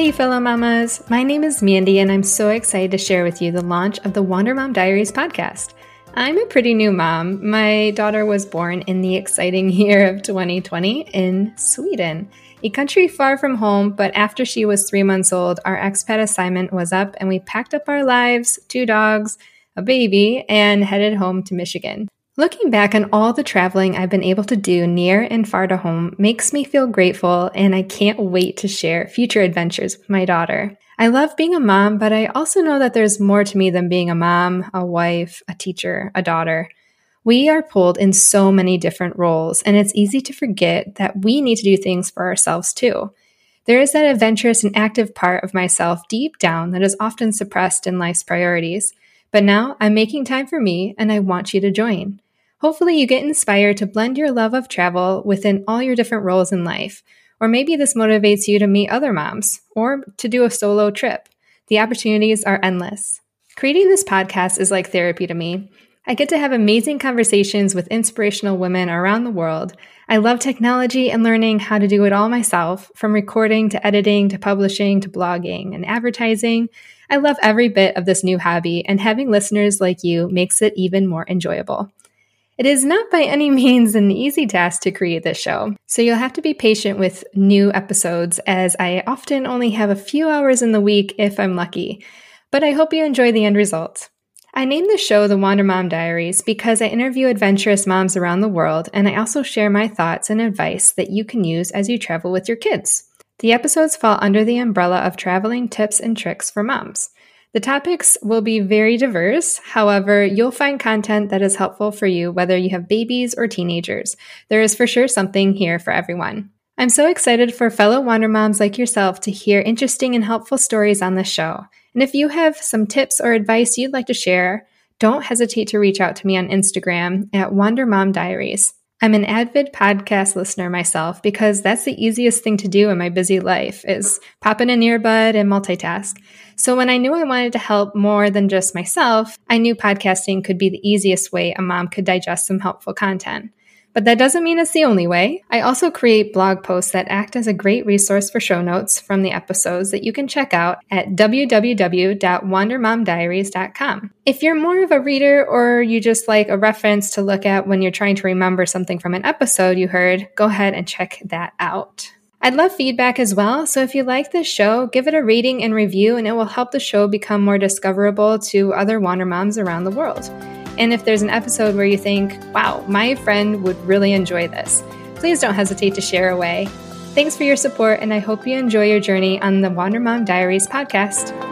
Hey fellow mamas, my name is Mandy and I'm so excited to share with you the launch of the Wander Mom Diaries podcast. I'm a pretty new mom. My daughter was born in the exciting year of 2020 in Sweden, a country far from home, but after she was 3 months old, our expat assignment was up and we packed up our lives, 2 dogs, a baby, and headed home to Michigan. Looking back on all the traveling I've been able to do near and far to home makes me feel grateful, and I can't wait to share future adventures with my daughter. I love being a mom, but I also know that there's more to me than being a mom, a wife, a teacher, a daughter. We are pulled in so many different roles, and it's easy to forget that we need to do things for ourselves too. There is that adventurous and active part of myself deep down that is often suppressed in life's priorities. But now I'm making time for me, and I want you to join. Hopefully you get inspired to blend your love of travel within all your different roles in life. Or maybe this motivates you to meet other moms or to do a solo trip. The opportunities are endless. Creating this podcast is like therapy to me. I get to have amazing conversations with inspirational women around the world. I love technology and learning how to do it all myself, from recording to editing to publishing to blogging and advertising. I love every bit of this new hobby, and having listeners like you makes it even more enjoyable. It is not by any means an easy task to create this show, so you'll have to be patient with new episodes, as I often only have a few hours in the week if I'm lucky, but I hope you enjoy the end result. I named the show the Wander Mom Diaries because I interview adventurous moms around the world, and I also share my thoughts and advice that you can use as you travel with your kids. The episodes fall under the umbrella of traveling tips and tricks for moms. The topics will be very diverse. However, you'll find content that is helpful for you whether you have babies or teenagers. There is for sure something here for everyone. I'm so excited for fellow Wander Moms like yourself to hear interesting and helpful stories on this show. And if you have some tips or advice you'd like to share, don't hesitate to reach out to me on Instagram at Wander Mom Diaries. I'm an avid podcast listener myself because that's the easiest thing to do in my busy life is pop in an earbud and multitask. So when I knew I wanted to help more than just myself, I knew podcasting could be the easiest way a mom could digest some helpful content. But that doesn't mean it's the only way. I also create blog posts that act as a great resource for show notes from the episodes that you can check out at www.wandermomdiaries.com. If you're more of a reader or you just like a reference to look at when you're trying to remember something from an episode you heard, go ahead and check that out. I'd love feedback as well, so if you like this show, give it a rating and review, and it will help the show become more discoverable to other Wander Moms around the world. And if there's an episode where you think, wow, my friend would really enjoy this, please don't hesitate to share away. Thanks for your support, and I hope you enjoy your journey on the Wander Mom Diaries podcast.